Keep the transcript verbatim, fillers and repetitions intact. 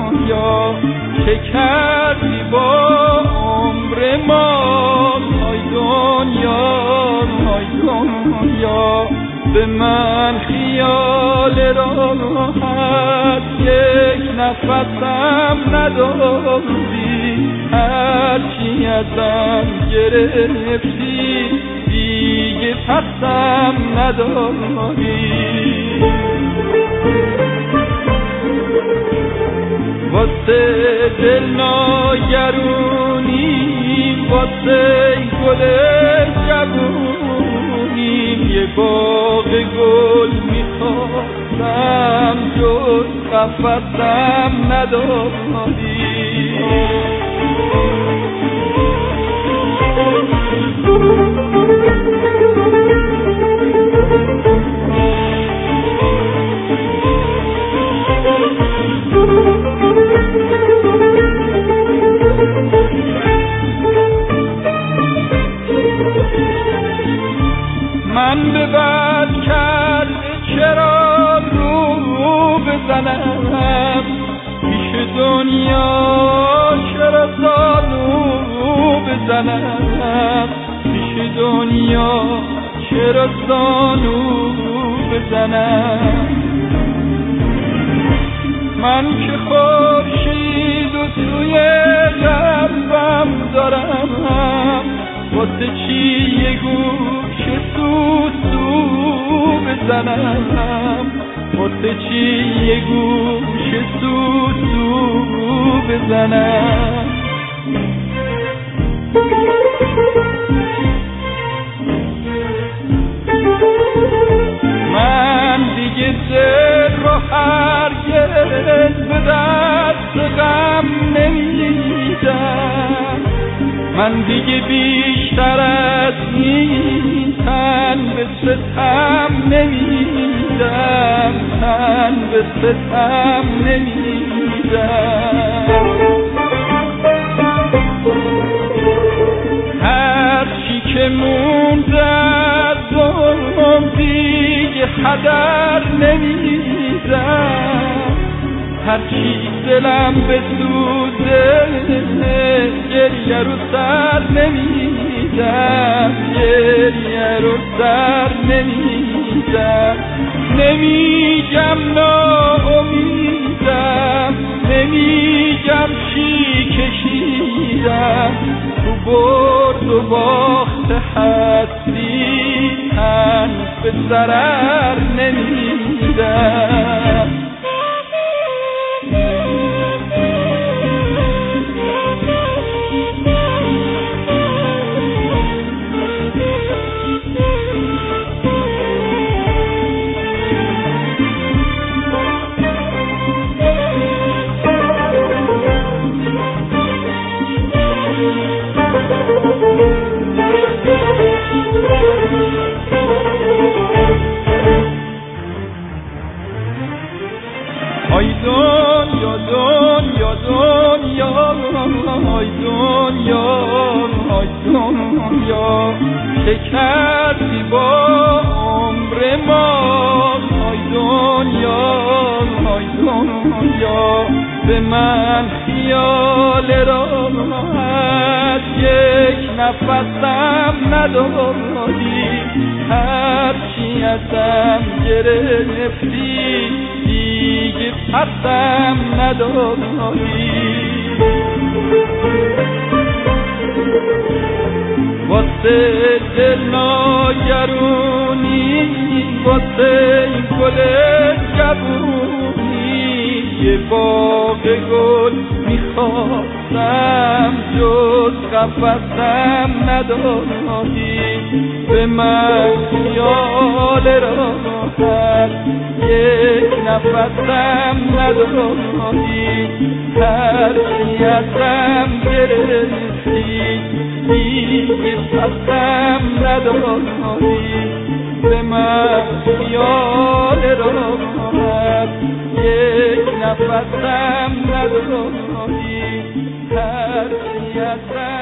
دنیا چه کردی با عمر ما؟ های دنیا های دنیا به من خیال راحت یک نفسم ندادی، هرچی ازم گرفتی دیگه پسم ندادی. واسه دل ناگرونی واسه گل جوونی یه باغ گل میخواستم جز قفسم ندادی. من به بد کرده چرا رو بزنم پیش دنیا، چرا زانو بزنم پیش دنیا، چرا زانو بزنم. من که خورشید و توی قلبم دارم، واسه چی یه گوش سو سو بزنم؟ واسه چی یه گوش سو سو بزنم؟ من دیگه دل رو هرگز به دست غم نمیدم، من دیگه بیشتر از این تن به ستم نمیدم، تن به ستم نمیدم. هر چی که مونده از عمرم دیگه هدر نمیدم، هرچی دلم بسوزه گریه رو سر نمیدم، گریه رو سر نمیدم. نمیگم ناامیدم، نمیگم چی کشیدم، تو برد و باخت هستی تن به ضرر نمیدم. های دنیا دنیا دنیا های دنیا های دنیا چه کردی با عمر ما؟ های دنیا های دنیا به من خیال راحت یک نفسم ندادی، هرچی ازم گرفتی دیگه پسم ندادی. واسه دل ناگرونی واسه گل جوونی یه باغ گل میخواستم جز قفسم ندادی. به من خیال راحت یک نفسم ندادی، هرچی ازم گرفتی دیگه پسم ندادی. به من خیال راحت یک نفسم ندادی، هرچی ازم